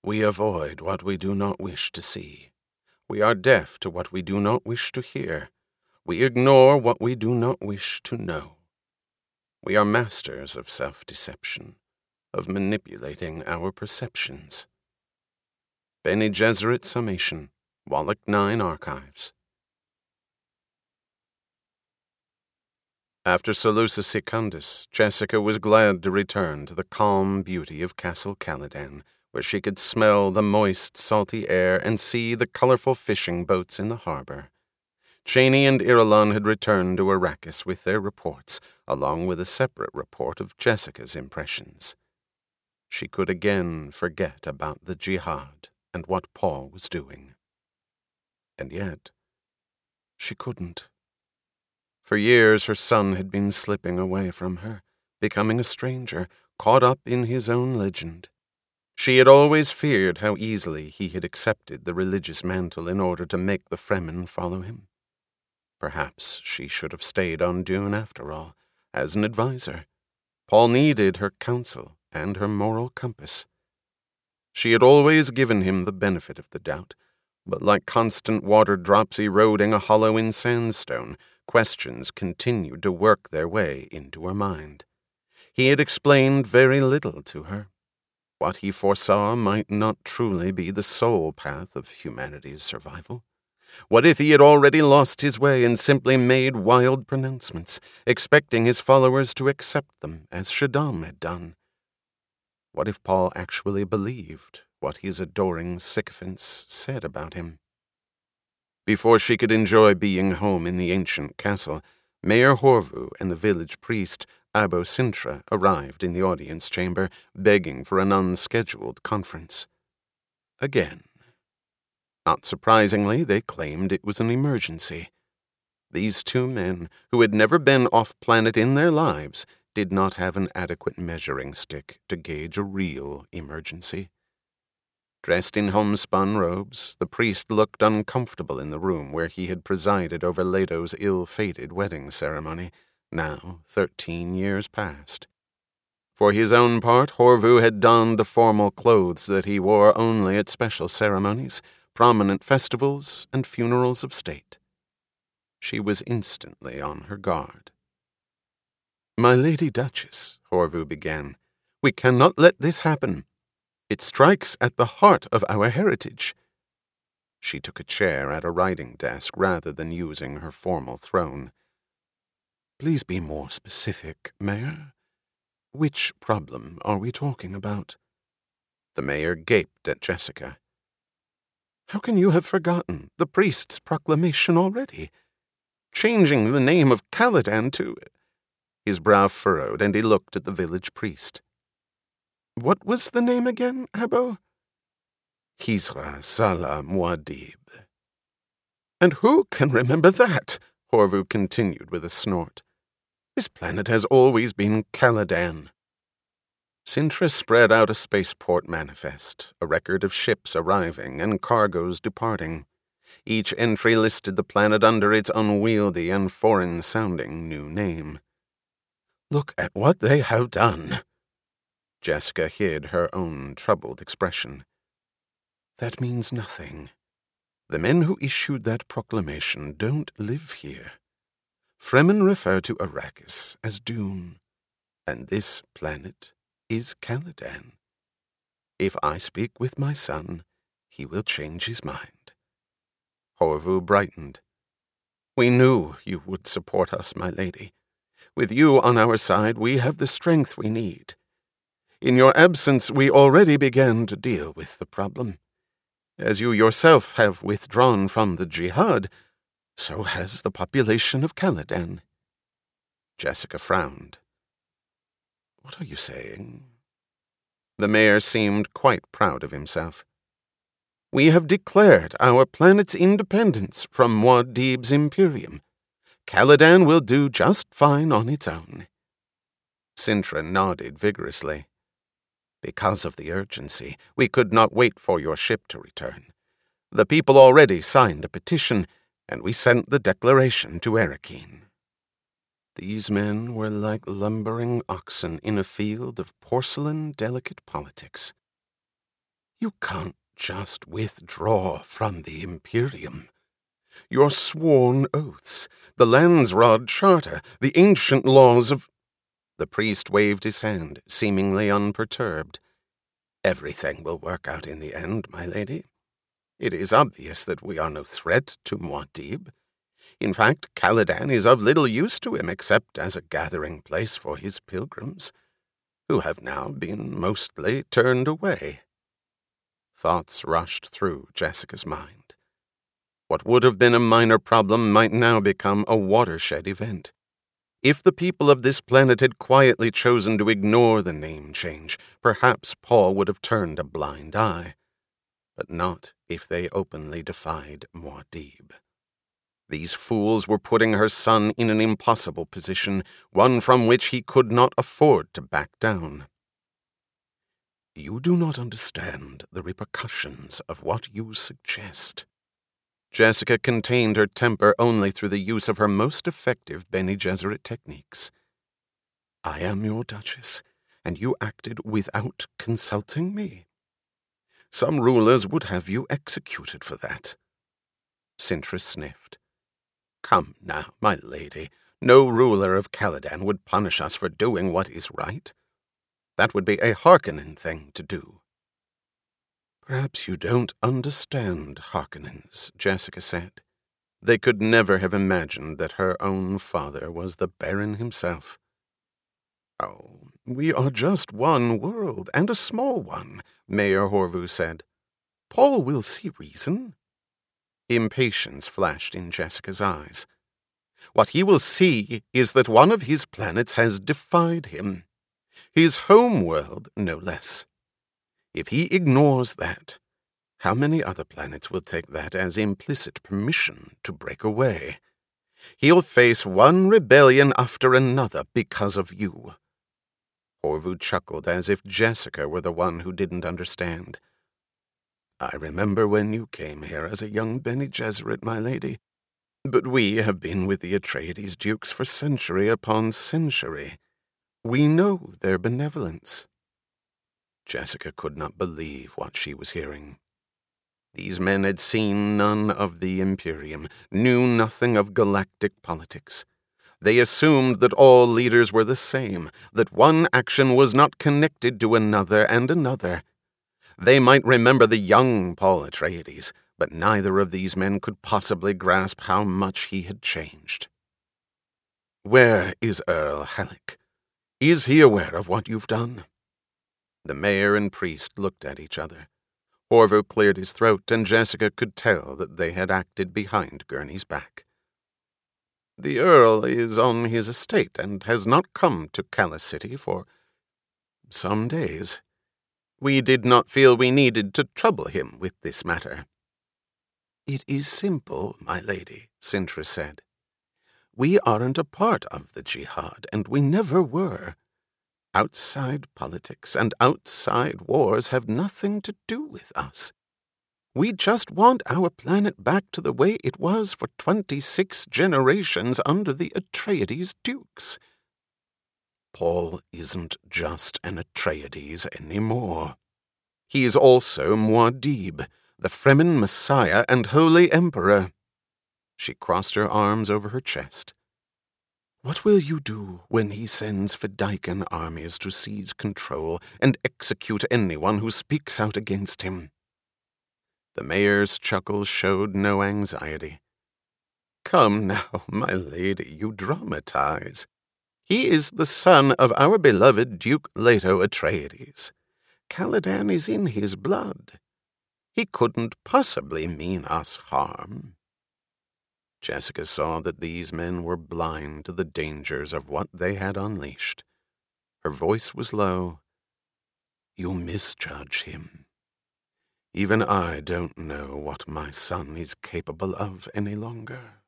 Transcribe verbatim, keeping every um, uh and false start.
We avoid what we do not wish to see. We are deaf to what we do not wish to hear. We ignore what we do not wish to know. We are masters of self-deception, of manipulating our perceptions. Bene Gesserit Summation, Wallach nine Archives. After Seleucus Secundus, Jessica was glad to return to the calm beauty of Castle Caladan, where she could smell the moist, salty air and see the colorful fishing boats in the harbor. Chaney and Irulan had returned to Arrakis with their reports, along with a separate report of Jessica's impressions. She could again forget about the jihad and what Paul was doing. And yet, she couldn't. For years her son had been slipping away from her, becoming a stranger, caught up in his own legend. She had always feared how easily he had accepted the religious mantle in order to make the Fremen follow him. Perhaps she should have stayed on Dune after all, as an advisor. Paul needed her counsel and her moral compass. She had always given him the benefit of the doubt, but like constant water drops eroding a hollow in sandstone, questions continued to work their way into her mind. He had explained very little to her. What he foresaw might not truly be the sole path of humanity's survival. What if he had already lost his way and simply made wild pronouncements, expecting his followers to accept them, as Shaddam had done? What if Paul actually believed what his adoring sycophants said about him? Before she could enjoy being home in the ancient castle, Mayor Horvu and the village priest, Abbo Sintra, arrived in the audience chamber, begging for an unscheduled conference. Again. Not surprisingly, they claimed it was an emergency. These two men, who had never been off-planet in their lives, did not have an adequate measuring stick to gauge a real emergency. Dressed in homespun robes, the priest looked uncomfortable in the room where he had presided over Leto's ill-fated wedding ceremony, now thirteen years past. For his own part, Horvu had donned the formal clothes that he wore only at special ceremonies, prominent festivals, and funerals of state. She was instantly on her guard. "My Lady Duchess," Horvu began, "we cannot let this happen. It strikes at the heart of our heritage." She took a chair at a writing desk rather than using her formal throne. "Please be more specific, Mayor. Which problem are we talking about?" The mayor gaped at Jessica. "How can you have forgotten the priest's proclamation already? Changing the name of Caladan to—" His brow furrowed, and he looked at the village priest. "What was the name again, Abbo?" "Khisra Salah Muad'Dib." "And who can remember that?" Horvu continued with a snort. "This planet has always been Caladan." Sintra spread out a spaceport manifest, a record of ships arriving and cargoes departing. Each entry listed the planet under its unwieldy and foreign-sounding new name. "Look at what they have done." Jessica hid her own troubled expression. "That means nothing. The men who issued that proclamation don't live here. Fremen refer to Arrakis as Dune, and this planet is Caladan. If I speak with my son, he will change his mind." Horvu brightened. "We knew you would support us, my lady. With you on our side, we have the strength we need. In your absence, we already began to deal with the problem. As you yourself have withdrawn from the jihad, so has the population of Caladan." Jessica frowned. "What are you saying?" The mayor seemed quite proud of himself. "We have declared our planet's independence from Muad'Dib's Imperium. Caladan will do just fine on its own." Sintra nodded vigorously. "Because of the urgency, we could not wait for your ship to return. The people already signed a petition, and we sent the declaration to Arrakeen." These men were like lumbering oxen in a field of porcelain-delicate politics. You can't just withdraw from the Imperium. Your sworn oaths, the Landsraad Charter, the ancient laws of— The priest waved his hand, seemingly unperturbed. Everything will work out in the end, my lady. It is obvious that we are no threat to Muad'Dib. In fact, Caladan is of little use to him except as a gathering place for his pilgrims, who have now been mostly turned away. Thoughts rushed through Jessica's mind. What would have been a minor problem might now become a watershed event. If the people of this planet had quietly chosen to ignore the name change, perhaps Paul would have turned a blind eye. But not if they openly defied Muad'Dib. These fools were putting her son in an impossible position, one from which he could not afford to back down. You do not understand the repercussions of what you suggest. Jessica contained her temper only through the use of her most effective Bene Gesserit techniques. I am your Duchess, and you acted without consulting me. Some rulers would have you executed for that. Cintra sniffed. Come now, my lady, no ruler of Caladan would punish us for doing what is right. That would be a Harkonnen thing to do. Perhaps you don't understand Harkonnens, Jessica said. They could never have imagined that her own father was the Baron himself. Oh, we are just one world, and a small one, Mayor Horvu said. Paul will see reason. Impatience flashed in Jessica's eyes. What he will see is that one of his planets has defied him. His home world, no less. If he ignores that, how many other planets will take that as implicit permission to break away? He'll face one rebellion after another because of you. Horvu chuckled as if Jessica were the one who didn't understand. I remember when you came here as a young Bene Gesserit, my lady. But we have been with the Atreides dukes for century upon century. We know their benevolence. Jessica could not believe what she was hearing. These men had seen none of the Imperium, knew nothing of galactic politics. They assumed that all leaders were the same, that one action was not connected to another and another. They might remember the young Paul Atreides, but neither of these men could possibly grasp how much he had changed. Where is Earl Halleck? Is he aware of what you've done? The mayor and priest looked at each other. Horvu cleared his throat, and Jessica could tell that they had acted behind Gurney's back. The Earl is on his estate and has not come to Calla City for some days. We did not feel we needed to trouble him with this matter. It is simple, my lady, Cintra said. We aren't a part of the Jihad, and we never were. Outside politics and outside wars have nothing to do with us. We just want our planet back to the way it was for twenty-six generations under the Atreides dukes. Paul isn't just an Atreides anymore. He is also Muad'Dib, the Fremen Messiah and Holy Emperor. She crossed her arms over her chest. What will you do when he sends Fedaykin armies to seize control and execute anyone who speaks out against him? The mayor's chuckle showed no anxiety. Come now, my lady, you dramatize. He is the son of our beloved Duke Leto Atreides. Caladan is in his blood. He couldn't possibly mean us harm. Jessica saw that these men were blind to the dangers of what they had unleashed. Her voice was low. You misjudge him. Even I don't know what my son is capable of any longer.